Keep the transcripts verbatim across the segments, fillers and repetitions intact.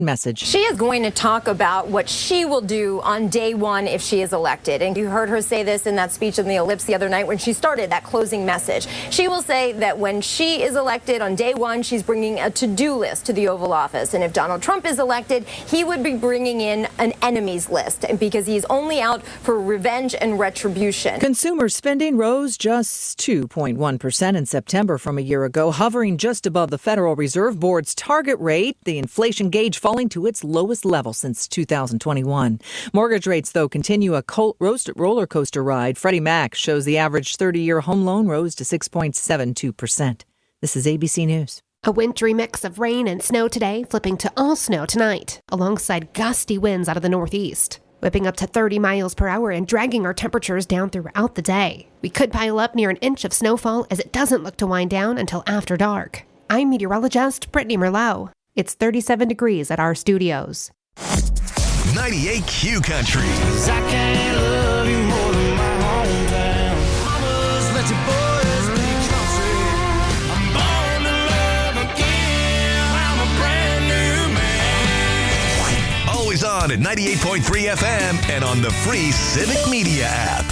message. She is going to talk about what she will do on day one if she is elected. And you heard her say this in that speech in the Ellipse the other night when she started that closing message. She will say that when she is elected on day one, she's bringing a to-do list to the Oval Office. And if Donald Trump is elected, he would be bringing in an enemies list because he's only out for revenge and retribution. Consumer spending rose just two point one percent in September from a year ago, hovering just above the Federal Reserve Board's target rate, the inflation gauge falling to its lowest level since two thousand twenty-one. Mortgage rates, though, continue a roller coaster ride. Freddie Mac shows the average thirty-year home loan rose to six point seven two percent. This is A B C News. A wintry mix of rain and snow today, flipping to all snow tonight, alongside gusty winds out of the northeast, whipping up to thirty miles per hour and dragging our temperatures down throughout the day. We could pile up near an inch of snowfall as it doesn't look to wind down until after dark. I'm meteorologist Brittany Merlot. It's thirty-seven degrees at our studios. ninety-eight Q Country. I can't love you more than my hometown. Mamas, let your boys be country. I'm born to love again. I'm a brand new man. Always on at ninety-eight point three F M and on the free Civic Media app.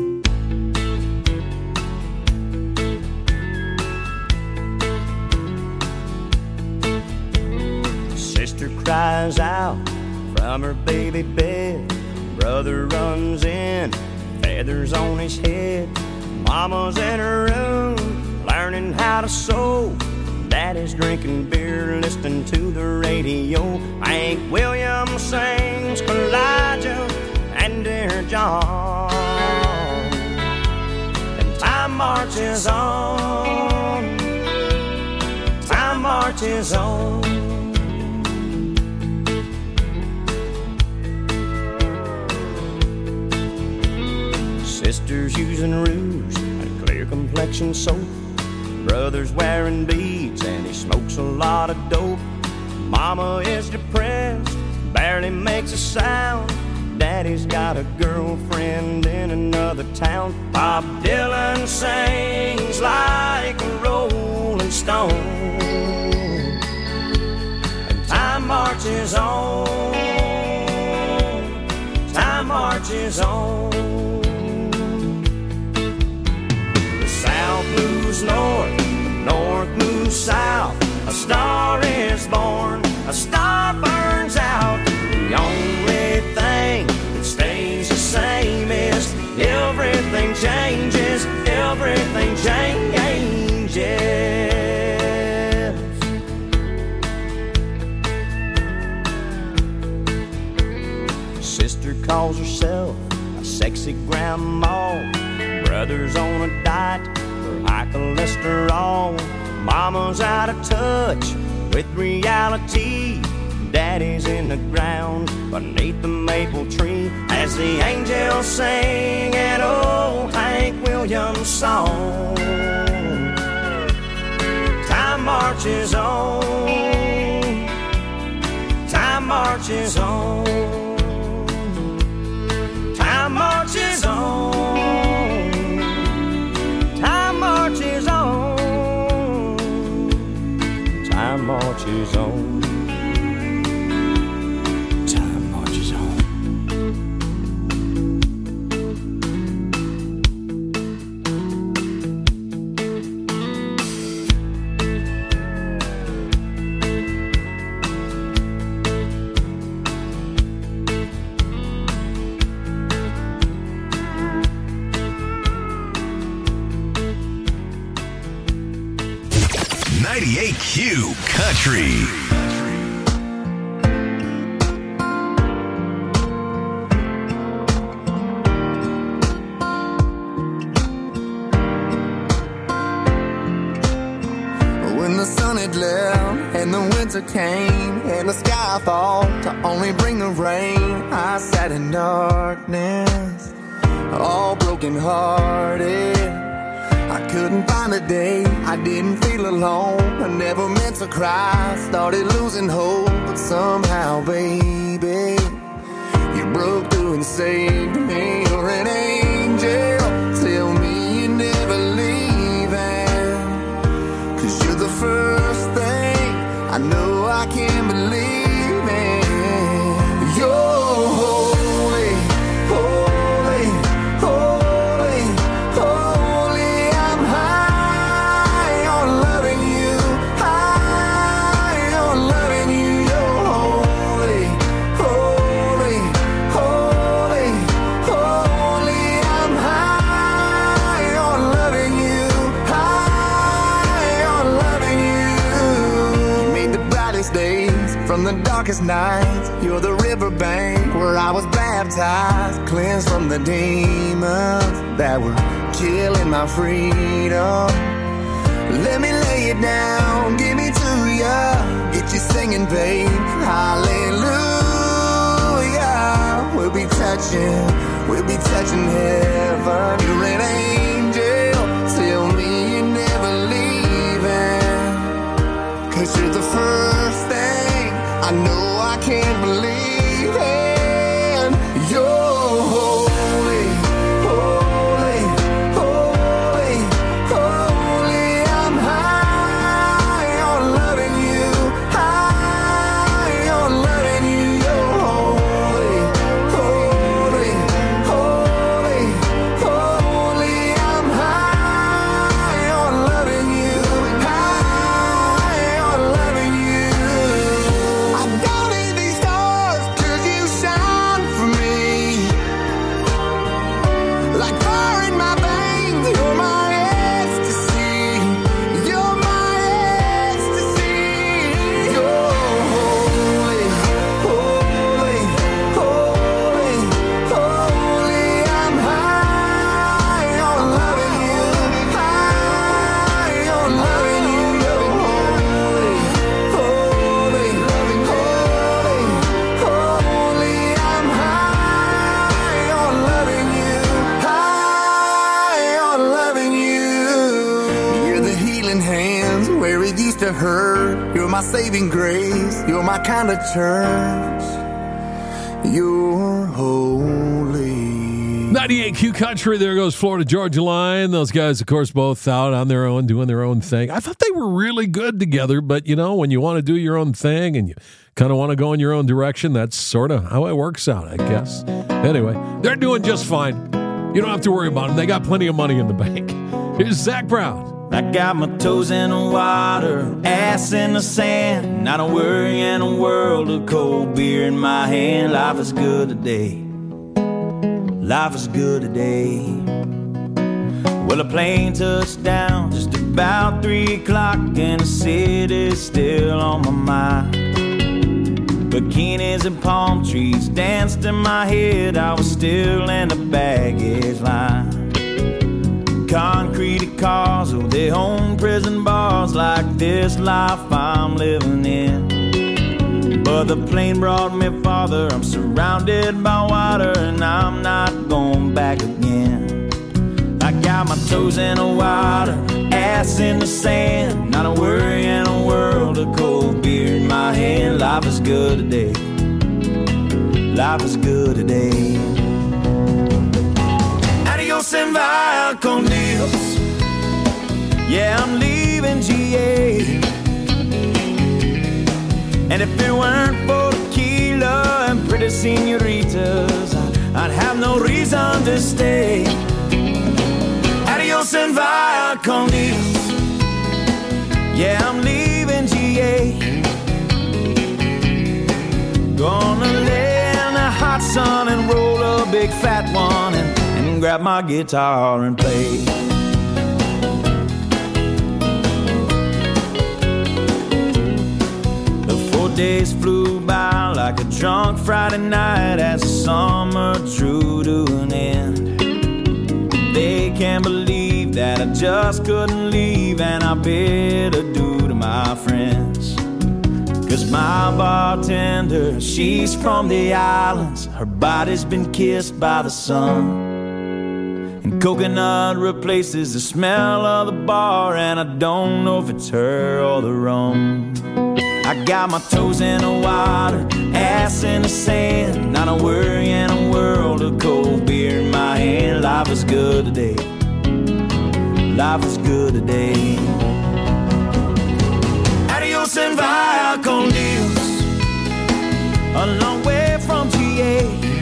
Sister cries out from her baby bed. Brother runs in, feathers on his head. Mama's in her room, learning how to sew. Daddy's drinking beer, listening to the radio. Hank Williams sings Elijah and Dear John. And time marches on, time marches on. Sister's using rouge and clear complexion soap. Brother's wearing beads and he smokes a lot of dope. Mama is depressed, barely makes a sound. Daddy's got a girlfriend in another town. Bob Dylan sings like a rolling stone. And time marches on, time marches on. South moves north, north moves south. A star is born, a star burns out. The only thing that stays the same is everything changes, everything changes. Sister calls herself a sexy grandma. Brother's on a diet for high cholesterol. Mama's out of touch with reality. Daddy's in the ground beneath the maple tree as the angels sing an old Hank Williams song. Time marches on, time marches on, time marches on. Time marches on, time marches on, time marches on. ninety-eight Q Country. When the sun had left and the winter came and the sky fall to only bring the rain, I sat in darkness, all broken hearted. I couldn't find a day, I didn't feel alone. I never meant to cry, started losing hope. But somehow, baby, you broke through and saved me. You're an angel, tell me you're never leaving. Cause you're the first thing I know I can believe in. darkest nights. You're the riverbank where I was baptized, cleansed from the demons that were killing my freedom. Let me lay it down, give me to ya, get you singing, babe. Hallelujah. We'll be touching, we'll be touching heaven. You're an angel, tell me you're never leaving. Cause you're the first thing I know I can't believe in. You're holy, holy, holy, holy. I'm high on loving you, high on loving you. You're holy, holy, holy, holy. I'm high on loving you, high on loving you. I don't need these stars 'cause you shine for me. Like fire in my veins, you're my ecstasy. You're my ecstasy. You're holy, holy, holy, holy. I'm high on loving you, high on loving you. You're holy, holy, holy, holy. I'm high on loving you, high on loving you. You're the healing hands where it used to hurt. You're my saving grace. You're my kind of church. You're holy. ninety-eight Q Country, there goes Florida Georgia Line. Those guys, of course, both out on their own, doing their own thing. I thought they were really good together, but, you know, when you want to do your own thing and you kind of want to go in your own direction, that's sort of how it works out, I guess. Anyway, they're doing just fine. You don't have to worry about them. They got plenty of money in the bank. Here's Zach Brown. I got my toes in the water, ass in the sand. Not a worry in a world of cold beer in my hand. Life is good today. Life is good today. Well, a plane touched down just about three o'clock, and the city's still on my mind. Bikinis and palm trees danced in my head. I was still in the baggage line. Concrete cars, oh, they own prison bars like this life I'm living in. But the plane brought me farther. I'm surrounded by water and I'm not going back again. I got my toes in the water, ass in the sand. Not a worry in a world of cold beer in my hand. Life is good today. Life is good today. Adios and via con Dios. Yeah, I'm leaving G A. And if it weren't for tequila and pretty senoritas, I'd have no reason to stay. Adios and via con Dios. Yeah, I'm leaving G A. Gonna lay in the hot sun and roll a big fat one and, and grab my guitar and play. Days flew by like a drunk Friday night as the summer drew to an end. They can't believe that I just couldn't leave, and I bid adieu to my friends. Cause my bartender, she's from the islands. Her body's been kissed by the sun, and coconut replaces the smell of the bar, and I don't know if it's her or the rum. I got my toes in the water, ass in the sand. Not a worry in a world of cold beer in my hand. Life is good today. Life is good today. Adios and via con Dios. A long way from G A.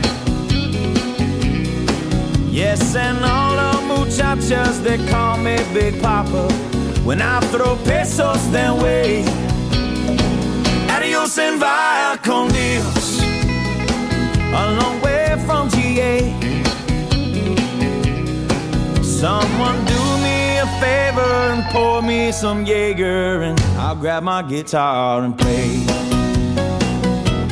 Yes, and all the muchachas, they call me Big Papa when I throw pesos their way. Adios and via con Dios. A long way from G A. Someone do me a favor and pour me some Jaeger, and I'll grab my guitar and play.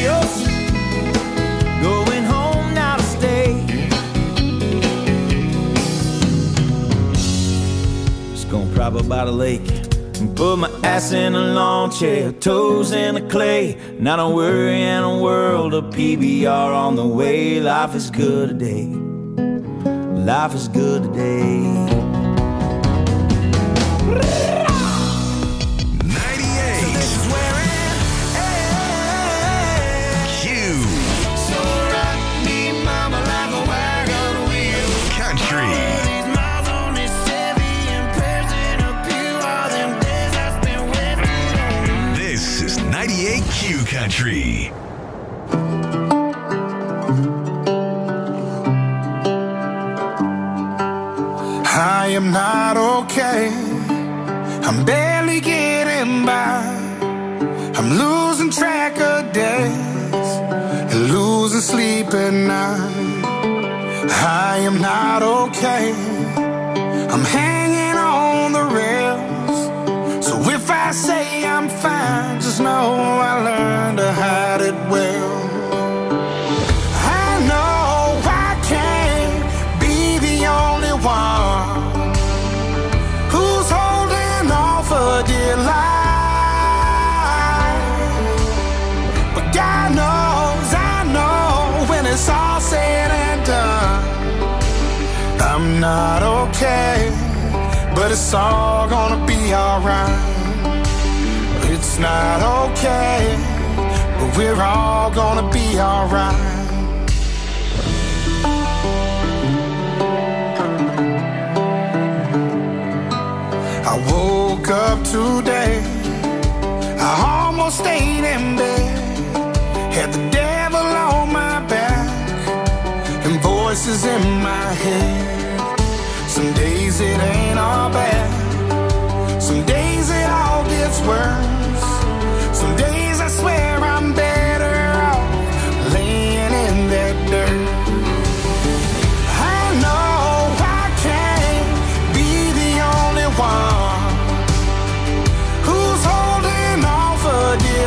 adios. Going home now to stay. Just gonna prop up by the lake and put my ass in a lawn chair, toes in the clay. Not a worry in a world of P B R on the way. Life is good today. Life is good today. Q Country. I am not okay. I'm barely getting by. I'm losing track of days and losing sleep at night. I am not okay. I'm hanging on the rails. So if I say I'm fine, just know I learned to hide it well. I know I can't be the only one who's holding on for dear life. But God knows, I know when it's all said and done, I'm not okay, but it's all gonna be alright. It's not okay, but we're all gonna be alright. I woke up today, I almost stayed in bed. Had the devil on my back and voices in my head. Some days it ain't all bad, some days it all gets worse. Some days I swear I'm better off laying in that dirt. I know I can't be the only one who's holding on for dear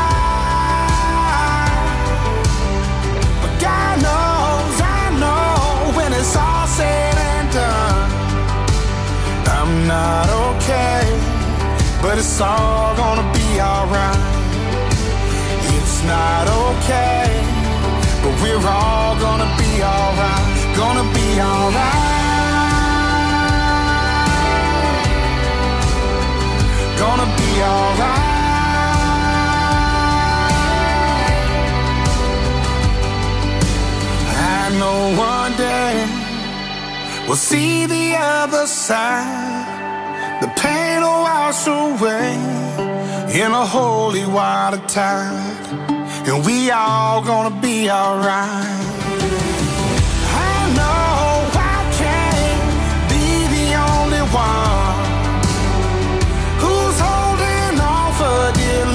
life. But God knows, I know when it's all said and done, I'm not okay, but it's all gonna be alright. It's not okay, but we're all gonna be alright. Gonna be alright. Gonna be alright. I know one day we'll see the other side. The pain will wash away in a holy water tide, and we all gonna be alright. I know I can't be the only one who's holding on for dear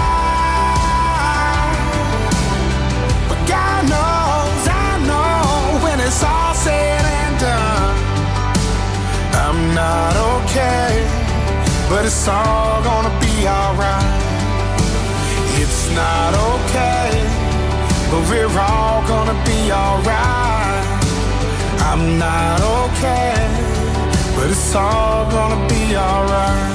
life. But God knows, I know when it's all said and done, I'm not okay, but it's all gonna be alright. It's not okay, but we're all gonna be alright. I'm not okay, but it's all gonna be alright.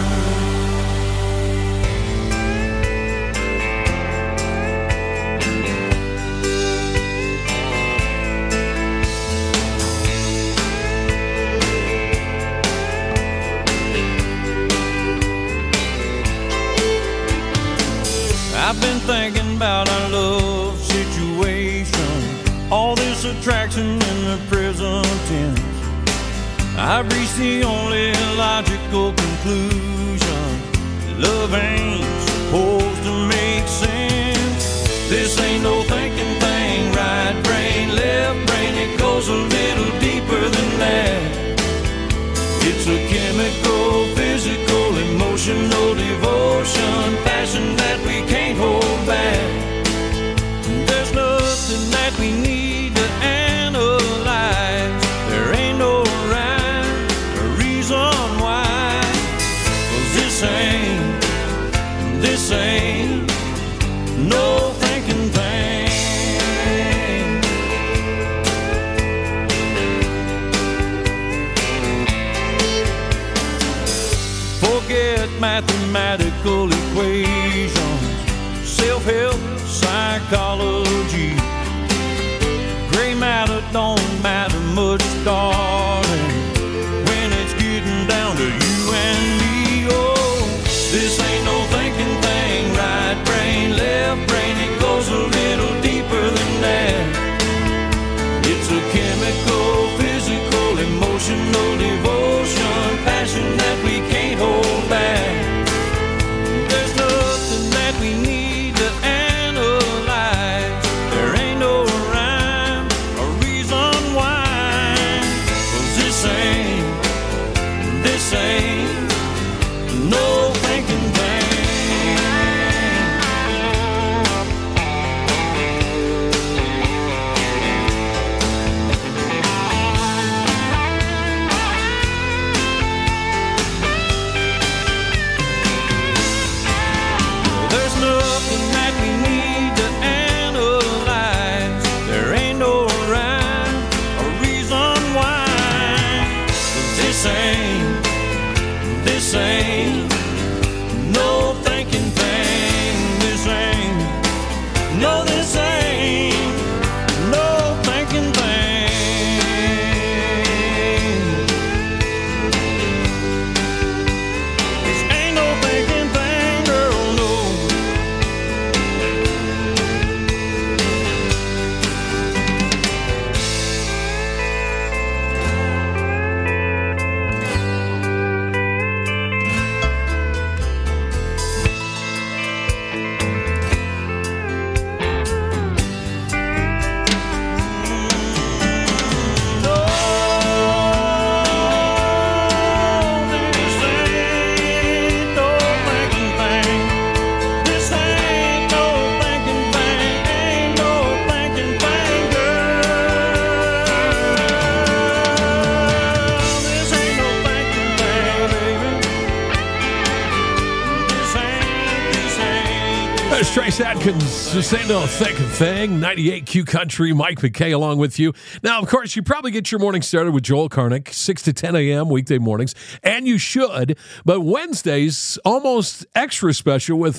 I've been thinking about our love situation, all this attraction in the present tense. I've reached the only logical conclusion: love ain't supposed to make sense. This ain't no thinking thing, right brain, left brain, it goes a little deeper than that. It's a chemical, physical, emotional devotion, passion that we can't hold back. There's nothing that we need to analyze. There ain't no rhyme or reason why. 'Cause this ain't, this ain't no thinking thing. mathematical equations, self-help, psychology. Gray matter don't matter much, darling, when it's getting down to you and me. Oh, this ain't no thinking thing, right brain, left brain, it goes a little deeper than that. It's a chemical, physical, emotional devotion, passion that we can't hold back. There's nothing that we need to analyze. There ain't no rhyme or reason why. 'Cause this ain't, this ain't no thinking thing. This ain't no thinking thing. This ain't, no, this ain't no thinking thing. This ain't no thinking thing, girl, no. Trace Adkins, this ain't no thinking thing. ninety-eight Q Country, Mike McKay along with you. Now, of course, you probably get your morning started with Joel Karnick, six to ten a.m. weekday mornings, and you should. But Wednesdays, almost extra special with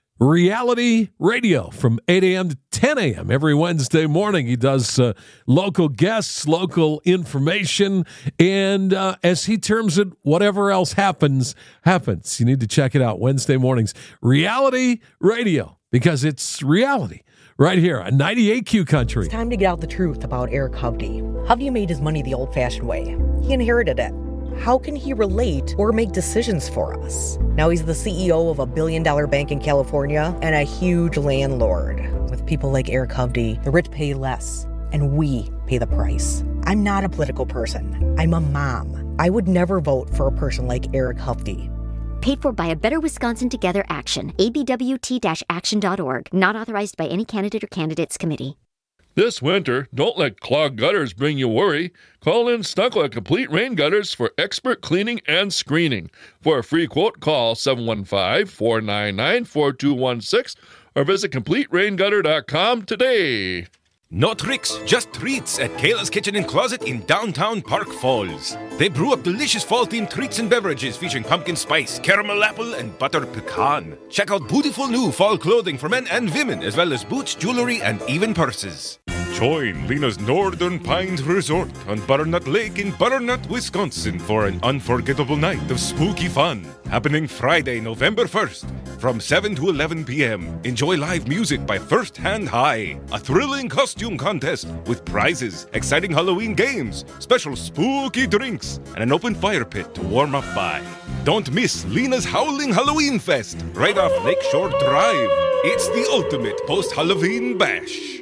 Reality Radio from eight a.m. to ten a.m. every Wednesday morning. He does uh, local guests, local information, and uh, as he terms it, whatever else happens, happens. You need to check it out Wednesday mornings. Reality Radio, because it's reality right here on ninety-eight Q Country. It's time to get out the truth about Eric Hovde. Hovde made his money the old-fashioned way. He inherited it. How can he relate or make decisions for us? Now he's the C E O of a billion-dollar bank in California and a huge landlord. With people like Eric Hovde, the rich pay less, and we pay the price. I'm not a political person. I'm a mom. I would never vote for a person like Eric Hovde. Paid for by a Better Wisconsin Together Action. A B W T action dot org. Not authorized by any candidate or candidates committee. This winter, don't let clogged gutters bring you worry. Call in Stuckle Complete Rain Gutters for expert cleaning and screening. For a free quote, call seven one five, four nine nine, four two one six or visit complete rain gutter dot com today. No tricks, just treats at Kayla's Kitchen and Closet in downtown Park Falls. They brew up delicious fall-themed treats and beverages featuring pumpkin spice, caramel apple, and butter pecan. Check out beautiful new fall clothing for men and women, as well as boots, jewelry, and even purses. Join Lena's Northern Pines Resort on Butternut Lake in Butternut, Wisconsin for an unforgettable night of spooky fun. Happening Friday, November first from seven to eleven p.m. Enjoy live music by First Hand High, a thrilling costume contest with prizes, exciting Halloween games, special spooky drinks, and an open fire pit to warm up by. Don't miss Lena's Howling Halloween Fest right off Lakeshore Drive. It's the ultimate post-Halloween bash.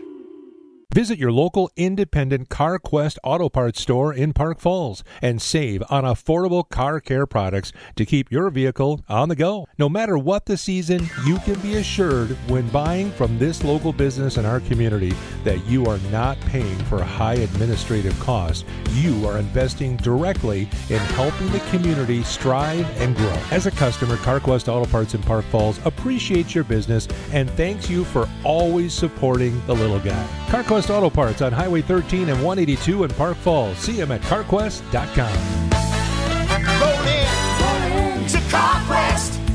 Visit your local independent CarQuest Auto Parts store in Park Falls and save on affordable car care products to keep your vehicle on the go. No matter what the season, you can be assured when buying from this local business in our community that you are not paying for high administrative costs. You are investing directly in helping the community strive and grow. As a customer, CarQuest Auto Parts in Park Falls appreciates your business and thanks you for always supporting the little guy. CarQuest Auto Parts on Highway thirteen and one eighty-two in Park Falls. See them at car quest dot com. Roll in, roll in to CarQuest.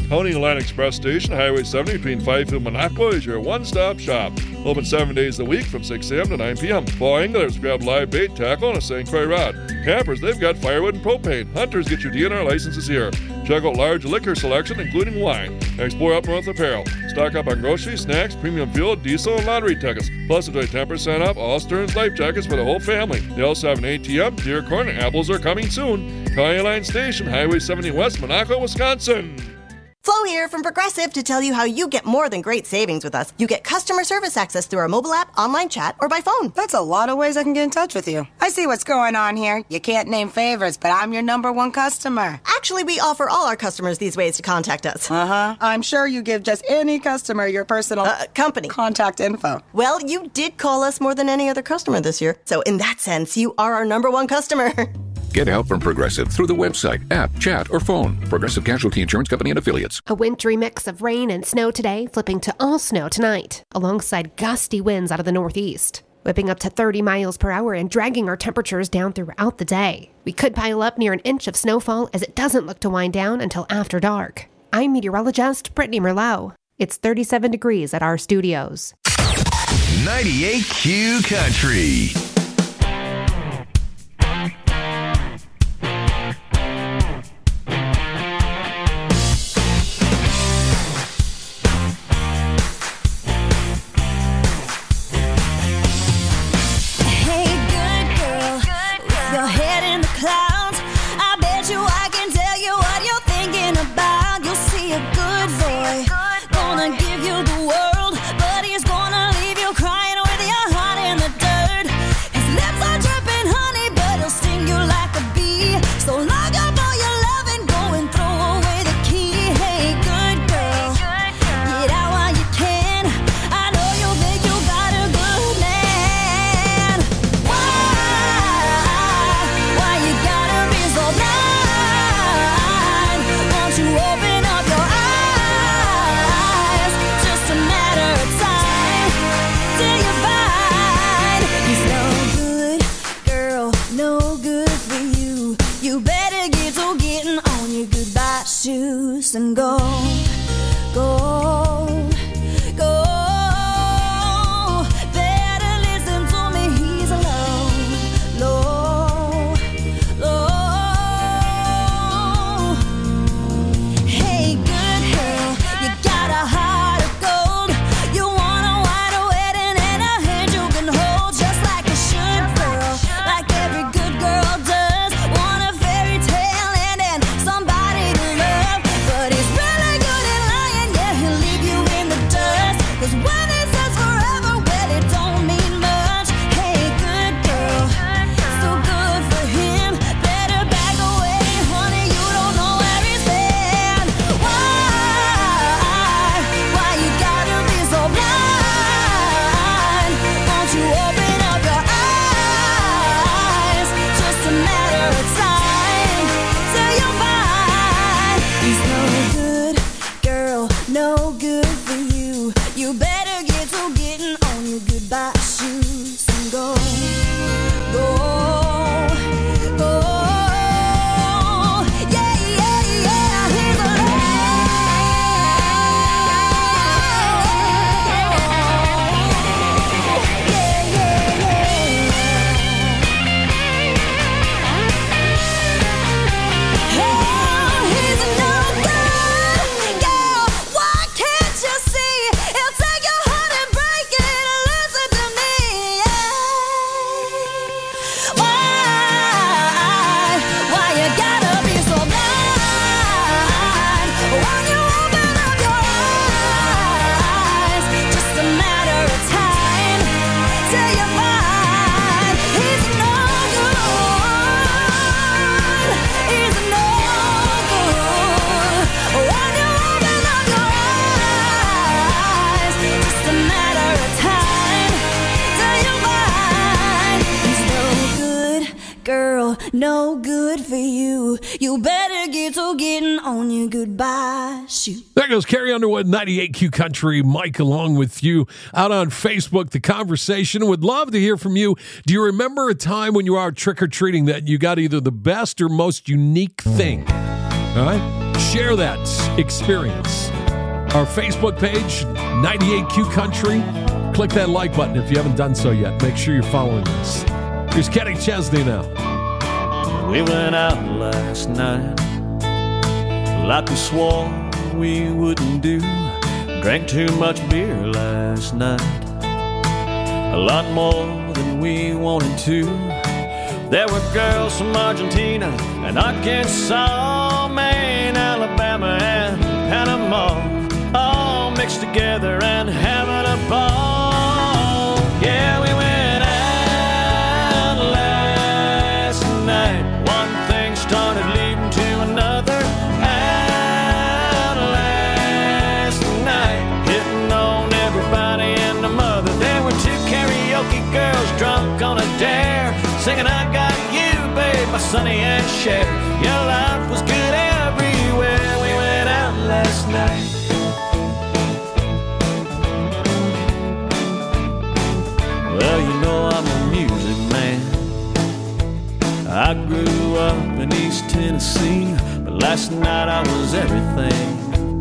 County Line Express Station, Highway seventy between Fifield and Minocqua is your one-stop shop. Open seven days a week from six a.m. to nine p.m. For anglers, grab live bait, tackle, and a Saint Croix rod. Campers, they've got firewood and propane. Hunters, get your D N R licenses here. Check out large liquor selection, including wine. Explore Up North Apparel. Stock up on groceries, snacks, premium fuel, diesel, and lottery tickets. Plus, enjoy ten percent off all Stearns life jackets for the whole family. They also have an A T M. Deer corn and apples are coming soon. County Line Station, Highway seventy West, Minocqua, Wisconsin. Flo here from Progressive to tell you how you get more than great savings with us. You get customer service access through our mobile app, online chat, or by phone. That's a lot of ways I can get in touch with you. I see what's going on here. You can't name favorites, but I'm your number one customer. Actually, we offer all our customers these ways to contact us. Uh-huh. I'm sure you give just any customer your personal uh, company contact info. Well, you did call us more than any other customer this year. So in that sense, you are our number one customer. Get help from Progressive through the website, app, chat, or phone. Progressive Casualty Insurance Company and Affiliates. A wintry mix of rain and snow today, flipping to all snow tonight, alongside gusty winds out of the northeast, whipping up to thirty miles per hour and dragging our temperatures down throughout the day. We could pile up near an inch of snowfall as it doesn't look to wind down until after dark. I'm meteorologist Brittany Merlot. It's thirty-seven degrees at our studios. ninety-eight Q Country. And go, go, go. Better listen to me, he's alone, low, low. Hey, good girl, you got a heart of gold. You want a white wedding and a hand you can hold, just like a should girl, like every good girl does. Want a fairy tale and then somebody to love. But he's really good at lying, yeah, he'll leave you in the dust. Cause when he says forever, well, it don't mean much. Hey, good girl, so good for him. Better back away, honey, you don't know where he's been. Why, why you gotta be so blind? Won't you open up your eyes? Just a matter of time till you'll find he's no good, girl, no good for you. You better get to getting on your goodbye shoes and go, go, go. Yeah, yeah, yeah, he's alone. Yeah, yeah, yeah. Oh, he's no good, girl. Why can't you see? He'll take your heart and break it and listen to me. Yeah. Why, why you gotta be so blind? When you open up your eyes, just a matter of time till you find he's no good. He's no good. When you open up your eyes, just a matter of time till you find he's no good, girl, no good for you. You better get to getting on your goodbye shoot. There goes Carrie Underwood, ninety-eight Q Country. Mike along with you out on Facebook. The conversation. Would love to hear from you. Do you remember a time when you were out trick-or-treating that you got either the best or most unique thing? All right? Share that experience. Our Facebook page, ninety-eight Q Country. Click that like button if you haven't done so yet. Make sure you're following us. Here's Kenny Chesney now. We went out last night like we swore we wouldn't do. Drank too much beer last night, a lot more than we wanted to. There were girls from Argentina and Arkansas, Maine, Alabama, and Panama, all mixed together and having a ball. Yeah, we went out last night. One thing started leading to another. Out last night, hitting on everybody and the mother. There were two karaoke girls drunk on a dare, singing I Got You, babe, by Sonny and Cher. Your life was good everywhere. We went out last night. Well, you know I'm a music man. I grew up in East Tennessee, but last night I was everything.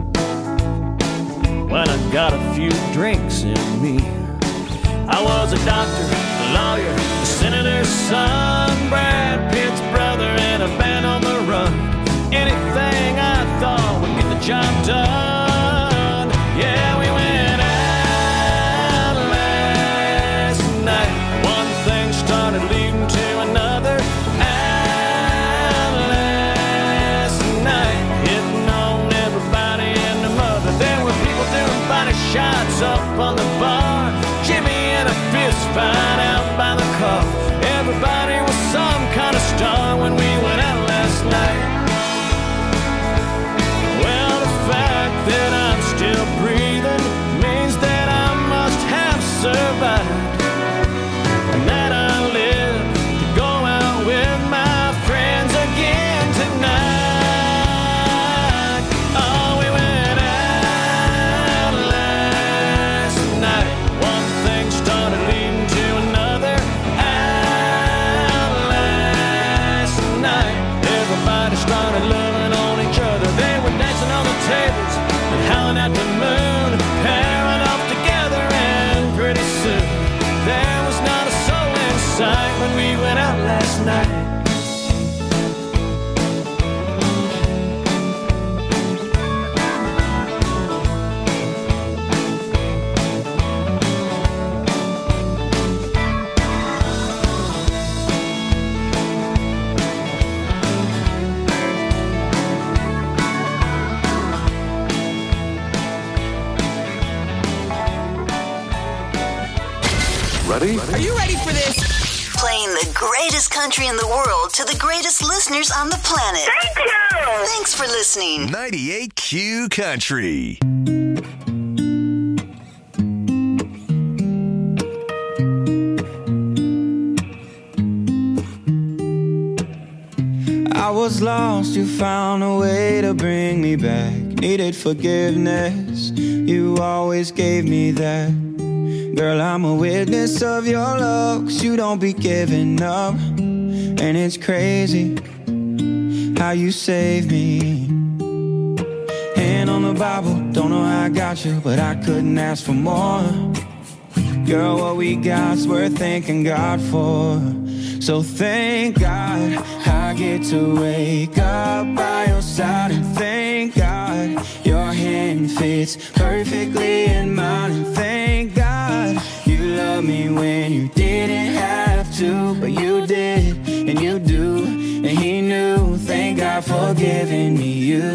When I got a few drinks in me, I was a doctor, a lawyer, a senator's son, Brad Pitt's brother, and a band on the run. Anything I thought would get the job done. Yeah, we went out last night. One thing started leading to another. Out last night, hitting on everybody and the mother. There were people doing body shots up on the bar. Jimmy and a fist fight out by the car. Everybody was some kind of star when we went out last night. Well, the fact that I'm still breathing means that I must have survived, and that I live to go out with my friends again tonight. Oh, we went out last night. One thing started leading to another. Out last night, everybody started loving on each other. They were dancing on the tables and howling at the moon, pairing off together, and pretty soon there was not a soul in sight when we went out last night. Ready? Are you ready for this? Playing the greatest country in the world to the greatest listeners on the planet. Thank you! Thanks for listening. ninety-eight Q Country. I was lost, you found a way to bring me back. Needed forgiveness, you always gave me that. Girl, I'm a witness of your love, 'cause you don't be giving up. And it's crazy how you saved me. Hand on the Bible, don't know how I got you, but I couldn't ask for more. Girl, what we got's worth thanking God for. So thank God I get to wake up by your side, and thank God your hand fits perfectly in mine, and thank God you love me when you didn't have to, but you did, and you do, and he knew. Thank God for giving me you.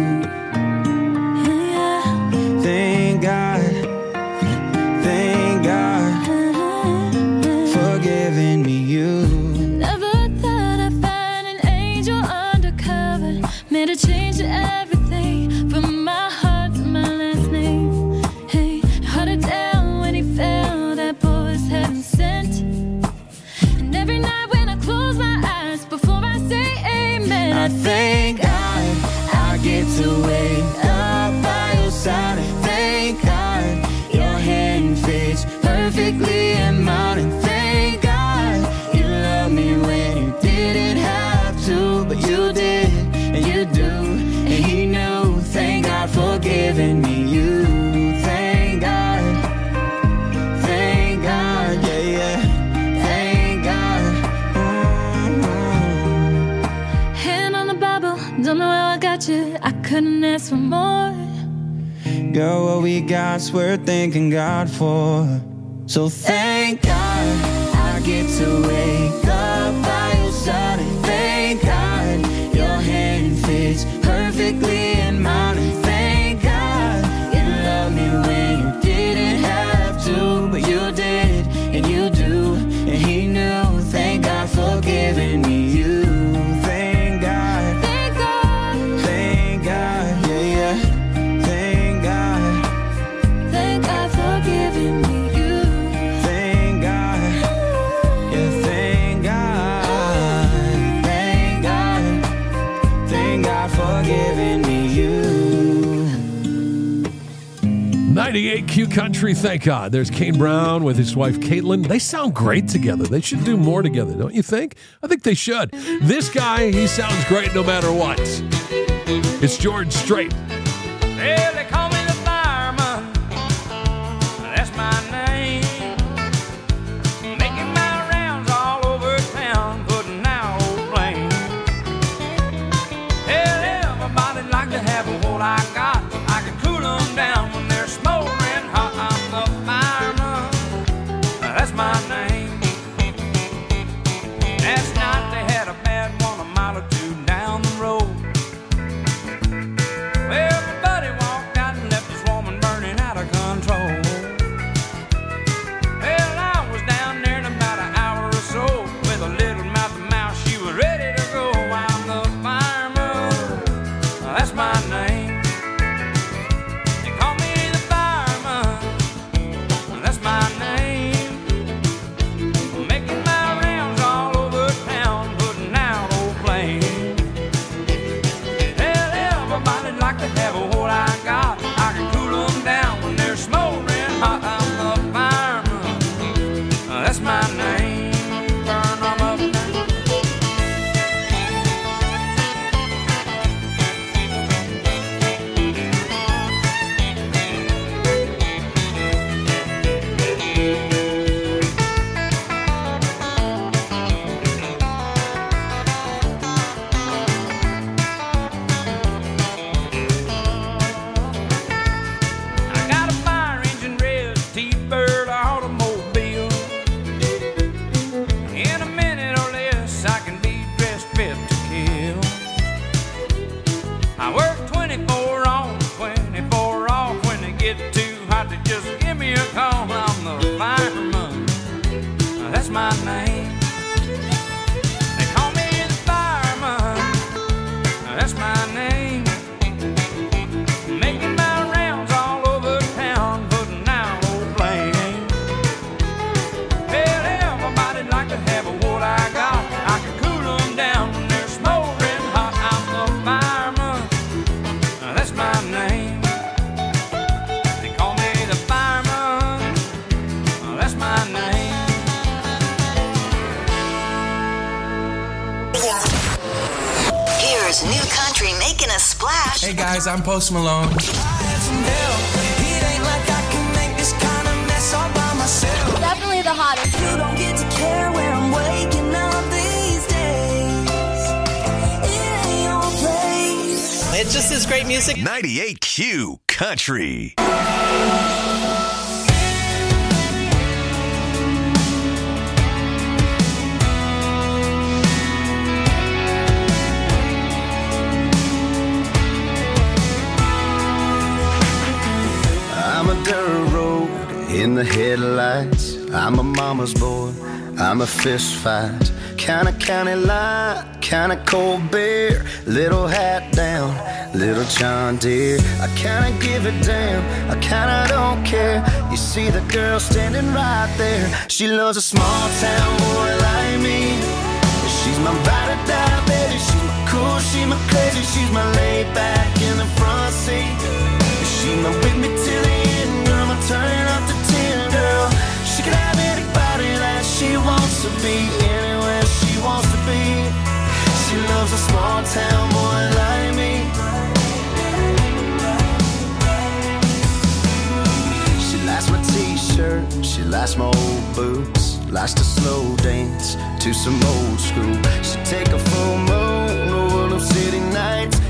Thank God, thank God for giving me you. Made a change to everything, from my heart to my last name. Hey, held it down when he fell, that boy was heaven sent. And every night when I close my eyes, before I say amen, I thank God I get to wake up by your side, and thank God your hand fits perfectly in mine, and thank God you love me when you didn't have to, but you did. And you do, and he knows. don't know how I got you, I couldn't ask for more. Girl, what we got's worth thanking God for. So thank God I get to wake up by your side. And thank God your hand fits perfectly in mine. And thank God you loved me when you didn't have to, but you did, and you do, and he knew. Thank God for giving me you. Thank God. Thank God. Thank God. Yeah, yeah. Thank God. Thank God for giving me you. Thank God. Yeah, thank God. Thank God. Thank God for giving me you. ninety-eight Q Country, thank God. There's Kane Brown with his wife Caitlin. They sound great together. They should do more together, don't you think? I think they should. This guy, he sounds great no matter what. It's George Strait. Well, they call me the fireman. That's my name. Making my rounds all over town, putting out old blame. Hell, everybody like to have what I got. I can cool them down when they're smoldering hot. I'm the fireman. That's my name. Last night they had a bad one a mile or two down the road. Well, my buddy walked out and left his woman burning out of control. Well, I was down there in about an hour or so with a little mouth to mouth. She was ready to go. I'm the fireman. That's my name. They call me the fireman. That's my name. Making my rounds all over town, putting out old flames. Hell, everybody like to have what I got. I can cool them down when they're smoldering hot. I'm the fireman. That's my name. Burn them up now. I got a fire engine raised T-bird automobile. In a minute or less, I can be dressed fit to kill. I work twenty-four on, twenty-four off. When it gets too hot, to just give me a call. I'm the fireman. That's my name. They call me the fireman. That's my name. Making my rounds all over town, putting out old flames. Hell, everybody like to have what I got. I can cool them down when they're smoldering hot. I'm the fireman. That's my name. They call me the fireman. That's my name. Here's new country making a splash. Hey guys, I'm Post Malone. Definitely the hottest. You don't get to care where I'm waking up these days. It ain't your place. It's just this great music. ninety-eight Q Country. I'm a dirt road in the headlights. I'm a mama's boy. I'm a fist fight. Kinda county line, kinda cold beer. Little hat down, little John Deere. I kinda give it damn, I kinda don't care. You see the girl standing right there. She loves a small town boy like me. She's my ride or die, baby. She's my cool, she's my crazy. She's my laid back in the front seat. She's my with me till the end, girl. My turn up to ten, girl. She can have anybody that she wants to be, anywhere she wants to be. She loves a small town boy like me. She likes my t-shirt, she likes my old boots, likes to slow dance to some old school. She take a full moon over them city nights.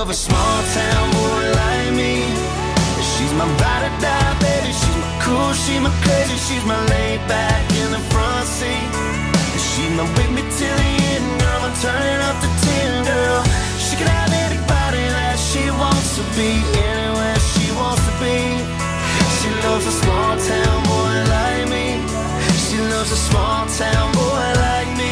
love a small town boy like me. She's my ride or die, baby. She's my cool, she's my crazy, she's my laid back in the front seat. She's my with me till the end, girl. I'm turning up the ten, girl. She can have anybody that she wants to be, anywhere she wants to be. She loves a small town boy like me. She loves a small town boy like me.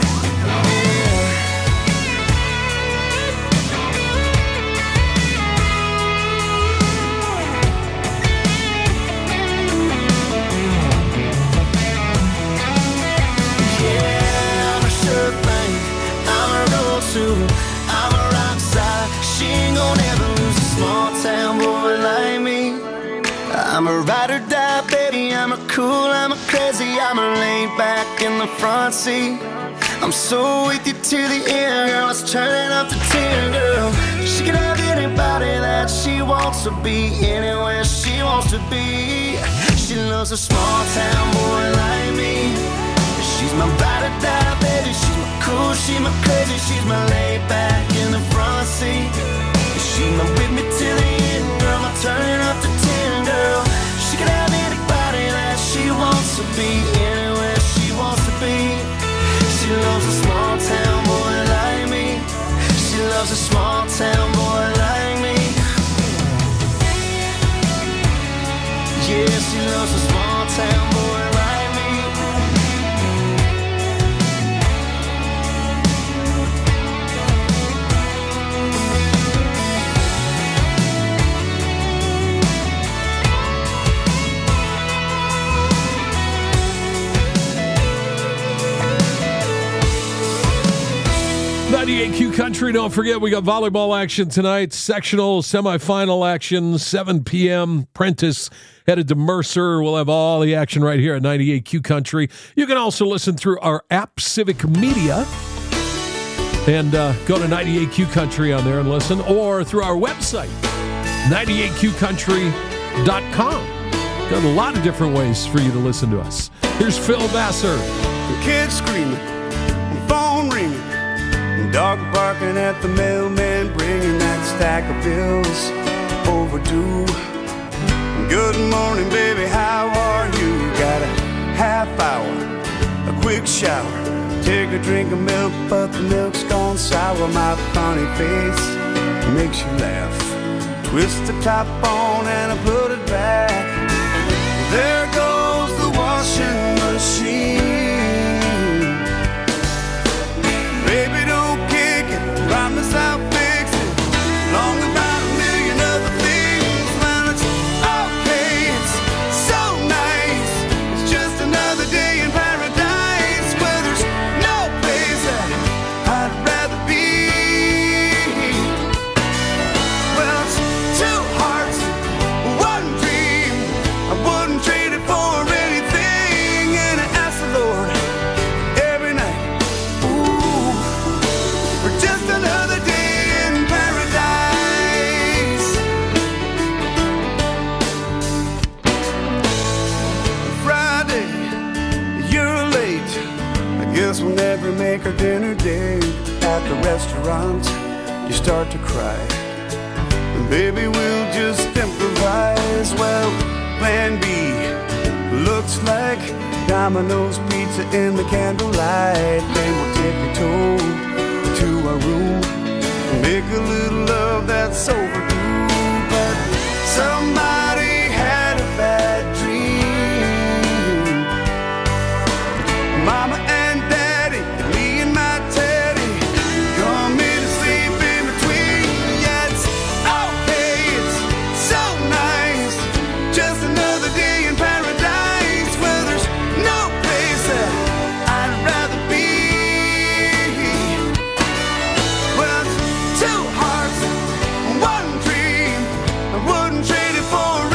I'm a rock star. She ain't gonna ever lose a small town boy like me. I'm a ride or die, baby. I'm a cool, I'm a crazy, I'm a laid back in the front seat. I'm so with you to the end, girl. Let's turn it up to ten, girl. She can have anybody that she wants to be, anywhere she wants to be. She loves a small town boy like me. She's my ride or die, baby. She's my cool, she's my crazy, she's my laid back in the front seat. She's my with me till the end, girl. I'm turning up to ten, girl. She can have anybody that she wants to be, anywhere she wants to be. She loves a small town boy like me. She loves a small town boy like me. Yeah, she loves a small town boy like me. ninety-eight Q Country. Don't forget, we got volleyball action tonight. Sectional, semifinal action, seven p.m. Prentice headed to Mercer. We'll have all the action right here at ninety-eight Q Country. You can also listen through our app, Civic Media, and uh, go to ninety-eight Q Country on there and listen, or through our website, ninety-eight Q country dot com. Got a lot of different ways for you to listen to us. Here's Phil Vassar. The kids screaming, phone ringing, dog barking at the mailman, bringing that stack of bills overdue. Good morning, baby, how are you? Got a half hour, a quick shower, take a drink of milk, but the milk's gone sour. My funny face makes you laugh. Twist the top on and I put it back. There goes the washing machine. Baby, don't kick it, promise I'll fix it. Long about a million other things. Well, it's okay, it's so nice. It's just another day in paradise, where there's no place that I'd rather be. Well, it's two hearts, one dream. I wouldn't trade it for anything. And I ask the Lord every night, ooh, for just another day in paradise. Friday, you're late. I guess we'll never make our dinner date. At the restaurant, you start to cry. And baby, we'll just improvise. Well, plan B looks like Domino's pizza in the candlelight. Then we'll tippy-toe to our room and make a little love that's overdue. But somebody had a bad dream. Mama and Daddy, and me and my Teddy, come in and sleep in between. Yeah, it's okay, it's so nice. Just another day in paradise, where there's no place that I'd rather be. Well, it's two hearts, one dream. I wouldn't trade it for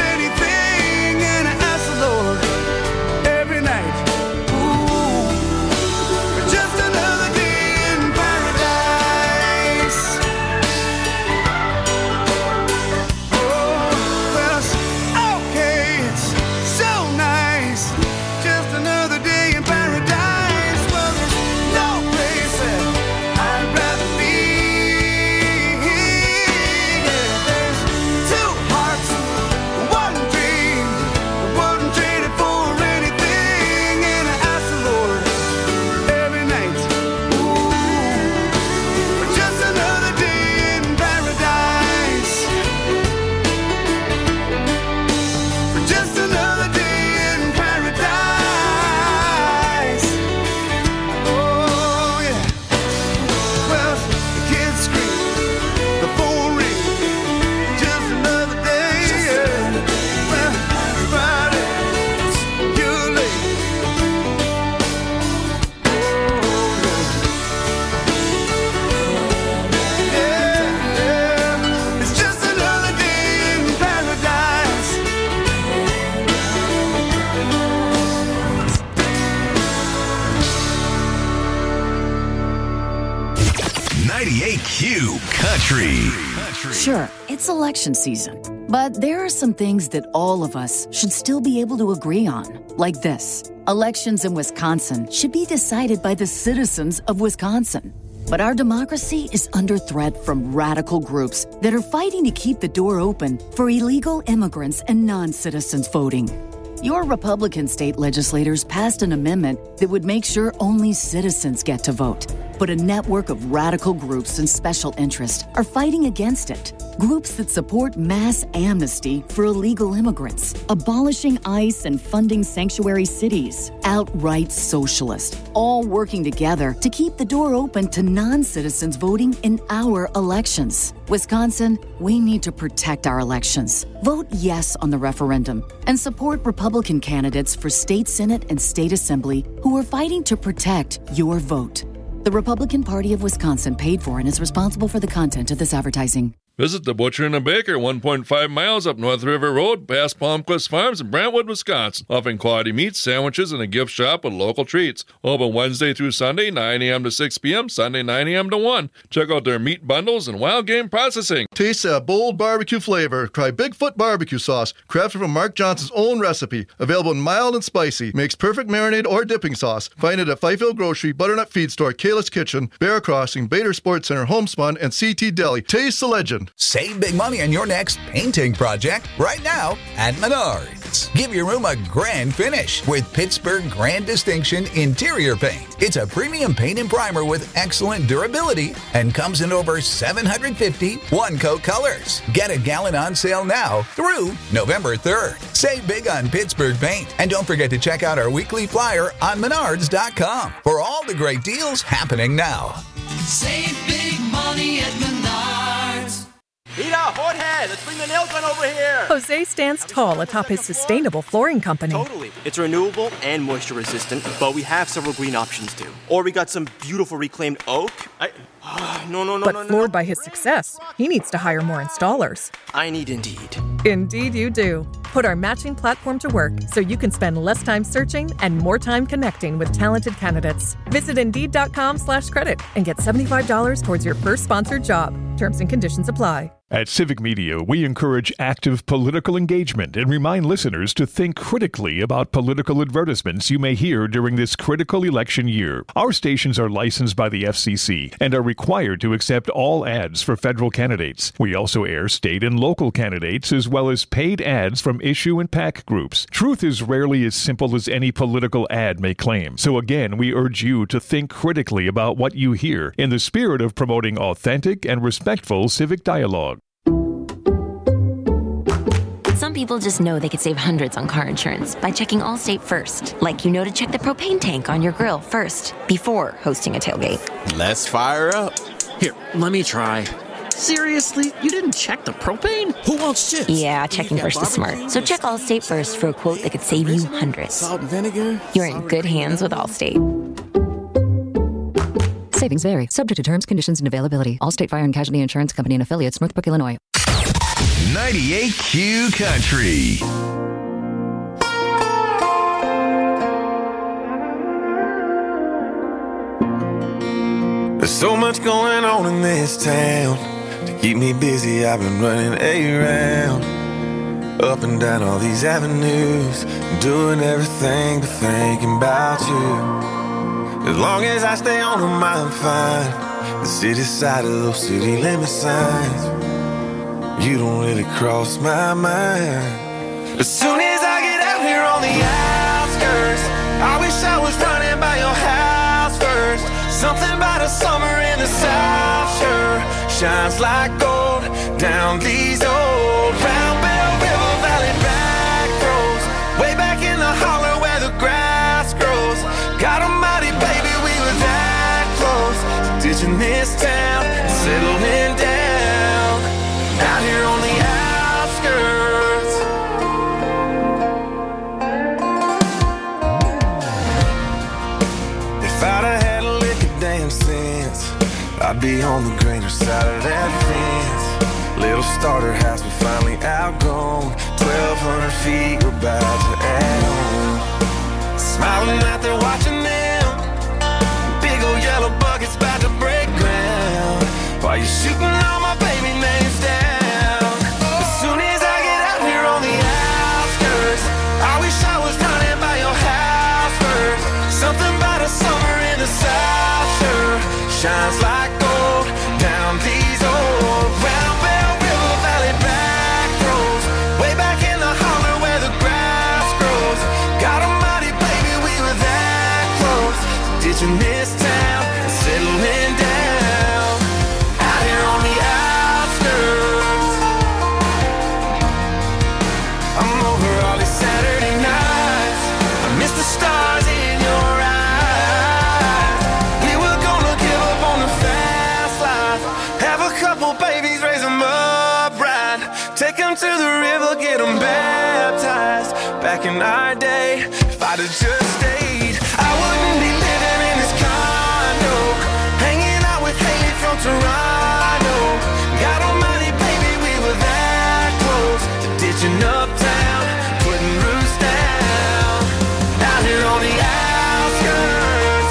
Q Country. Sure, it's election season, but there are some things that all of us should still be able to agree on, like this. Elections in Wisconsin should be decided by the citizens of Wisconsin. But our democracy is under threat from radical groups that are fighting to keep the door open for illegal immigrants and non-citizens voting. Your Republican state legislators passed an amendment that would make sure only citizens get to vote. But a network of radical groups and special interests are fighting against it. Groups that support mass amnesty for illegal immigrants, abolishing ICE and funding sanctuary cities, outright socialist, all working together to keep the door open to non-citizens voting in our elections. Wisconsin, we need to protect our elections. Vote yes on the referendum and support Republican candidates for state Senate and state assembly who are fighting to protect your vote. The Republican Party of Wisconsin paid for and is responsible for the content of this advertising. Visit the Butcher and the Baker, one point five miles up North River Road, past Palmquist Farms in Brentwood, Wisconsin. Offering quality meats, sandwiches, and a gift shop with local treats. Open Wednesday through Sunday, nine a.m. to six p.m., Sunday, nine a.m. to one. Check out their meat bundles and wild game processing. Taste that bold barbecue flavor. Try Bigfoot barbecue sauce, crafted from Mark Johnson's own recipe. Available in mild and spicy. Makes perfect marinade or dipping sauce. Find it at Fifeville Grocery, Butternut Feed Store, Kayla's Kitchen, Bear Crossing, Bader Sports Center, Homespun, and C T Deli. Taste the legend. Save big money on your next painting project right now at Menards. Give your room a grand finish with Pittsburgh Grand Distinction Interior Paint. It's a premium paint and primer with excellent durability and comes in over seven hundred fifty one-coat colors. Get a gallon on sale now through November third. Save big on Pittsburgh paint. And don't forget to check out our weekly flyer on menards dot com for all the great deals happening now. Save big money at Menards. Rita, Jorge, let's bring the nail gun over here. Jose stands tall atop his sustainable flooring company. Totally. It's renewable and moisture resistant, but we have several green options too. Or we got some beautiful reclaimed oak. I, uh, no, no, no, but no, no. floored by his success, he needs to hire more installers. I need Indeed. Indeed you do. Put our matching platform to work so you can spend less time searching and more time connecting with talented candidates. Visit Indeed.com slash credit and get seventy-five dollars towards your first sponsored job. Terms and conditions apply. At Civic Media, we encourage active political engagement and remind listeners to think critically about political advertisements you may hear during this critical election year. Our stations are licensed by the F C C and are required to accept all ads for federal candidates. We also air state and local candidates as well as paid ads from issue and PAC groups. Truth is rarely as simple as any political ad may claim. So again, we urge you to think critically about what you hear in the spirit of promoting authentic and respectful civic dialogue. Some people just know they could save hundreds on car insurance by checking Allstate first. Like you know to check the propane tank on your grill first before hosting a tailgate. Let's fire up. Here, let me try. Seriously? You didn't check the propane? Who wants chips? Yeah, checking first is smart. So check Allstate first for a quote that could save you hundreds. Salt and vinegar? You're in good hands with Allstate. Savings vary, subject to terms, conditions, and availability. Allstate Fire and Casualty Insurance Company and affiliates, Northbrook, Illinois. ninety-eight Q Country. There's so much going on in this town. To keep me busy, I've been running around, up and down all these avenues, doing everything but thinking about you. As long as I stay on them, I'm fine. The city side of those city limit signs, you don't really cross my mind. As soon as I get out here on the outskirts, I wish I was running by your house first. Something about a summer in the South sure shines like gold down these old Round Bell River Valley back roads, way back in the holler where the grass grows. God almighty, baby, we were that close to ditching this town and settling down out here on the outskirts. If I'd have had a lick of damn sense, I'd be on the greener side of that fence. Little starter house we finally outgrown, twelve hundred feet we're about to add on. Smiling out there watching them, big old yellow buckets about to break ground. While Are you shooting all my baby names down? As soon as I get out here on the outskirts, I wish I was running by your house first. Something about a summer in the South sure shines like gold down these old Round Bell River Valley back roads, way back in the holler where the grass grows. God almighty, baby, we were that close to ditching this town and settling down out here on the outskirts. I'm over all these Saturday nights, I miss the stars in your eyes. We were gonna give up on the fast life, have a couple babies, raise them up right, take them to the river, get them baptized. Back in our day, if I'd have just stayed, I wouldn't be living in this condo, hanging out with Haley from Toronto. God almighty, baby, we were that close to ditching uptown, putting roots down out here on the outskirts.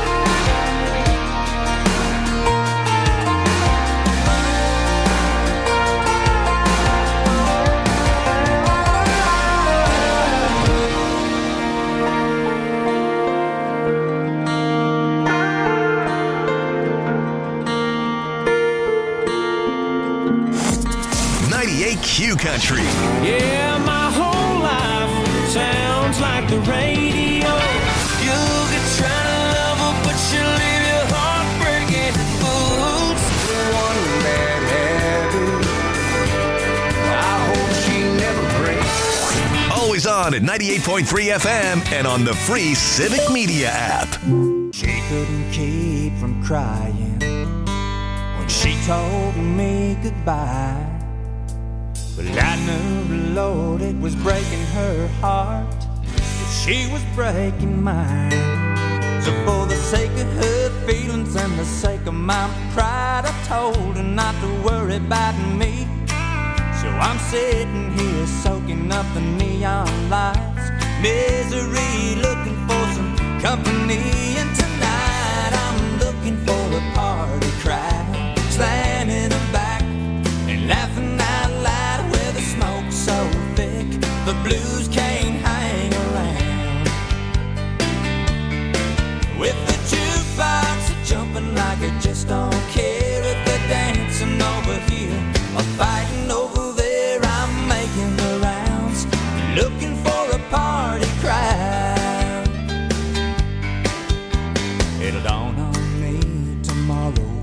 ninety-eight Q Country. Yeah, my whole life sounds like the radio. You could try to love her, but she'll leave your heart breaking. Oops, one bad habit, I hope she never breaks. Always on at ninety-eight point three F M and on the free Civic Media app. She couldn't keep from crying when she told me goodbye. But I knew, Lord, it was breaking her heart, that she was breaking mine. So for the sake of her feelings and the sake of my pride, I told her not to worry about me. So I'm sitting here soaking up the neon lights, misery, looking for some company. And tonight I'm looking for a party crowd, slamming her back and laughing out loud, where the smoke's so thick the blues can't hang around. With the jukebox jumping like it just don't care, if they're dancing over here or fighting over there, I'm making the rounds, looking for a party crowd. It'll dawn on me tomorrow,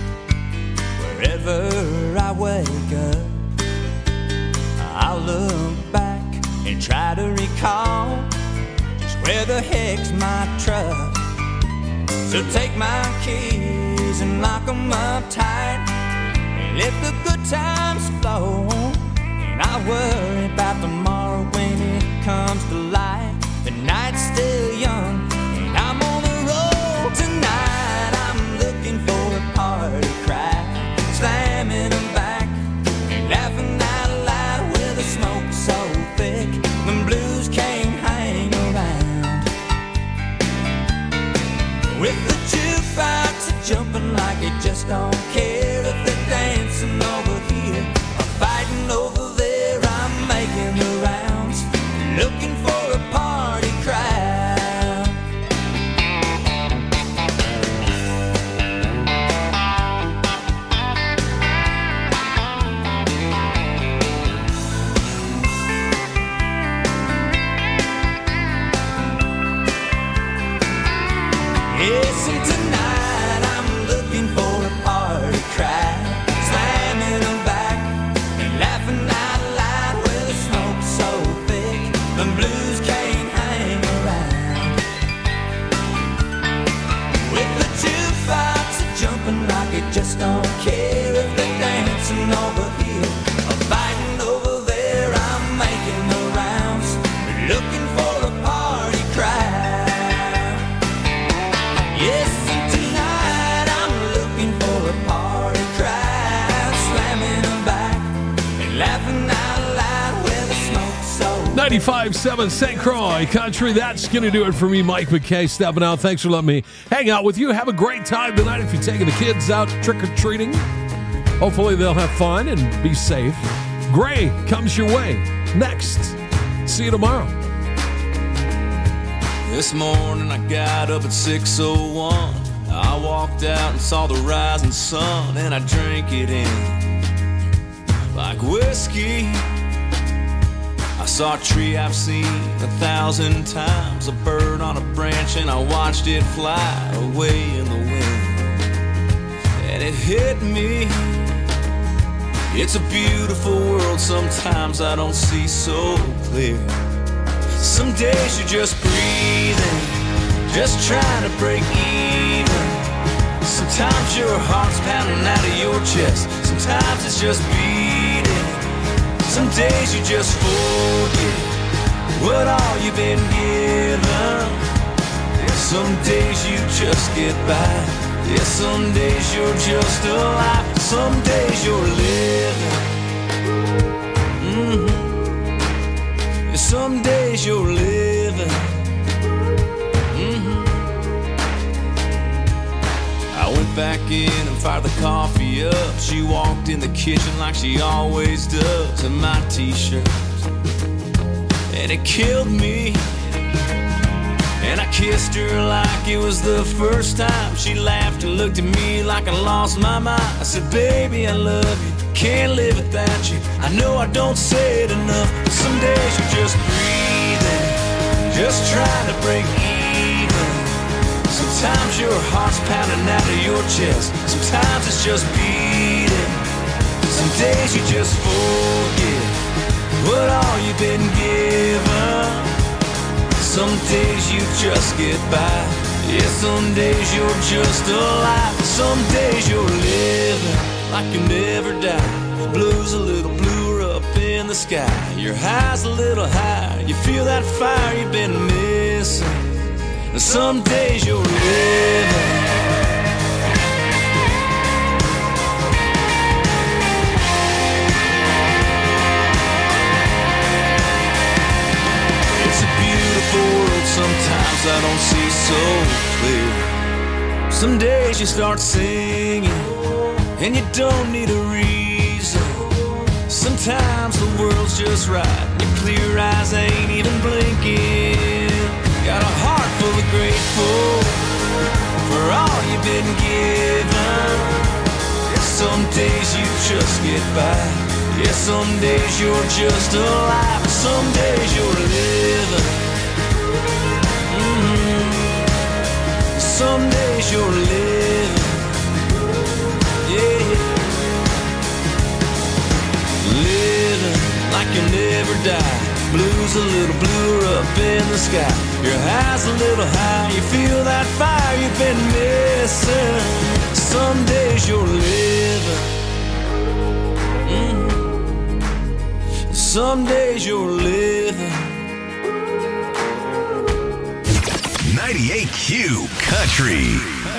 wherever I wake up, I'll look back and try to recall just where the heck's my truck. So take my keys and lock 'em up tight, and let the good times flow. And I worry about tomorrow when it comes to light. The night's still young and I'm on the road tonight. I'm looking for a party crowd, slamming them back and laughing out loud, where the smoke's so thick the blues can't hang around. With the jukebox jumping like it just don't care, if they're dancing over here or fighting over there, I'm making the rounds, looking for a party crowd. Yes, and tonight I'm looking for a party crowd, slamming them back and laughing out loud, where the smoke's so thick the blues can't hang around. With the jukebox jumping like it just don't care, if they're dancing over here or fighting over there, I'm making the rounds, looking for a party crowd. Yes, and tonight I'm looking for a party crowd, slamming them back and laughing out loud, where the smoke's so ninety-five point seven Saint Croix Country. That's going to do it for me, Mike McKay, stepping out. Thanks for letting me hang out with you. Have a great time tonight if you're taking the kids out trick-or-treating. Hopefully they'll have fun and be safe. Gray comes your way next. See you tomorrow. This morning I got up at six oh one. I walked out and saw the rising sun, and I drank it in like whiskey. I saw a tree I've seen a thousand times, a bird on a branch, and I watched it fly away in the wind. And it hit me, it's a beautiful world, sometimes I don't see so clear. Some days you're just breathing, just trying to break even. Sometimes your heart's pounding out of your chest, sometimes it's just beating. Some days you just forget what all you've been given. Some days you just get by. Yeah, some days you're just alive. Some days you're living. Mm-hmm. Yeah, some days you're living. Mm-hmm. I went back in and fired the coffee up. She walked in the kitchen like she always does in my t-shirt, and it killed me. And I kissed her like it was the first time. She laughed and looked at me like I lost my mind. I said, baby, I love you, can't live without you. I know I don't say it enough, but some days you're just breathing, just trying to break even. Sometimes your heart's pounding out of your chest, sometimes it's just beating. Some days you just forget what all you've been given. Some days you just get by. Yeah, some days you're just alive. Some days you're living like you never die. Blue's a little bluer up in the sky. Your high's a little higher. You feel that fire you've been missing. And some days you're living. World, sometimes I don't see so clear. Some days you start singing and you don't need a reason. Sometimes the world's just right, your clear eyes ain't even blinking. Got a heart full of grateful for all you've been given. Some days you just get by. Yeah, some days you're just alive. Some days you're living. Some days you're living, yeah, living like you'll never die. Blue's a little bluer up in the sky. Your high's a little high. You feel that fire you've been missing. Some days you're living. Mm-hmm. Some days you're living. ninety-eight Q Country.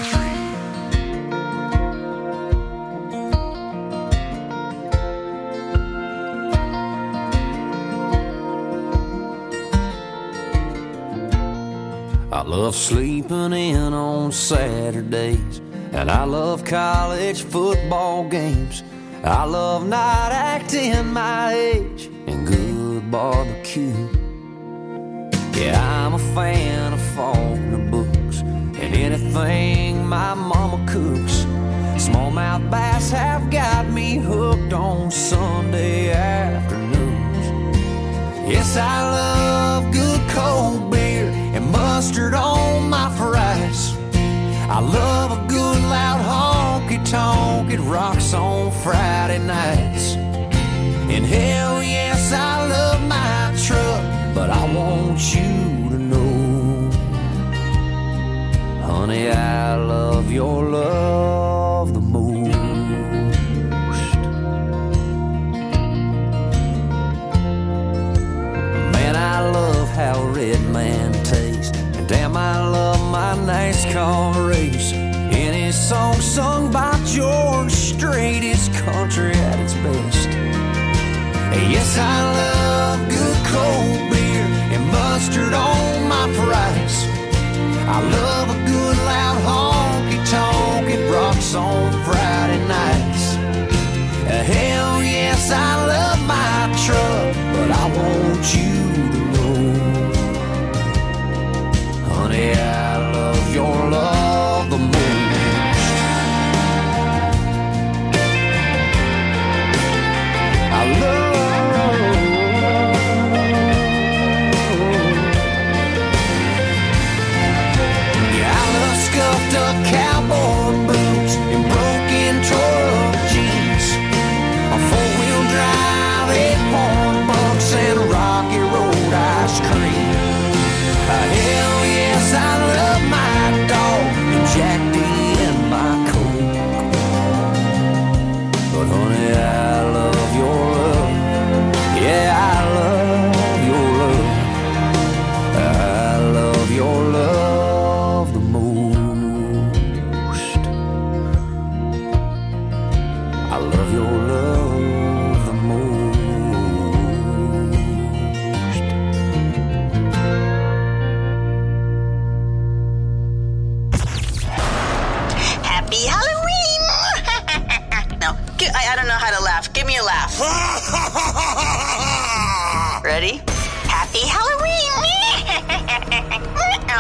I love sleeping in on Saturdays, and I love college football games. I love not acting my age and good barbecue. Yeah, I'm a fan of Faulkner books and anything my mama cooks. Smallmouth bass have got me hooked on Sunday afternoons. Yes, I love good cold beer and mustard on my fries. I love a good loud honky-tonk, it rocks on Friday nights. And hell yes, I love my truck, but I want you to know, honey, I love your love the most. Man, I love how Red Man tastes, and damn, I love my NASCAR race. Any song sung by George Strait is country at its best. Yes, I love good cold beer and mustard on my fries. I love a good loud honky-tonk, it rocks on Friday nights.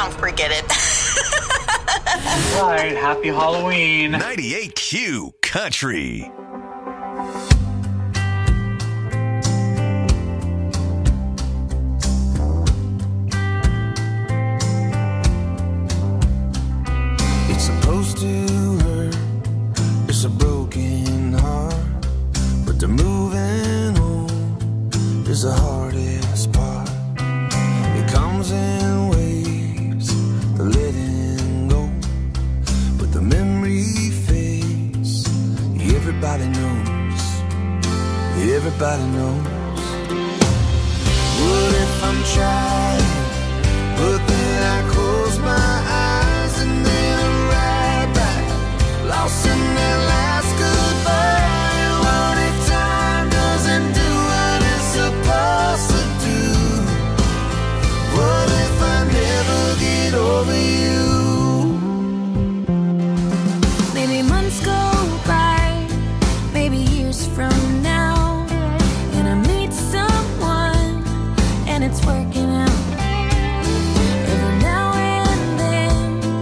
around, forget it. Right, happy Halloween. ninety-eight Q Country. It's supposed to hurt, it's a broken heart, but the moving on is the hardest part. It comes in waves, the letting go, but the memory fades. Everybody knows, everybody knows. What if I'm trying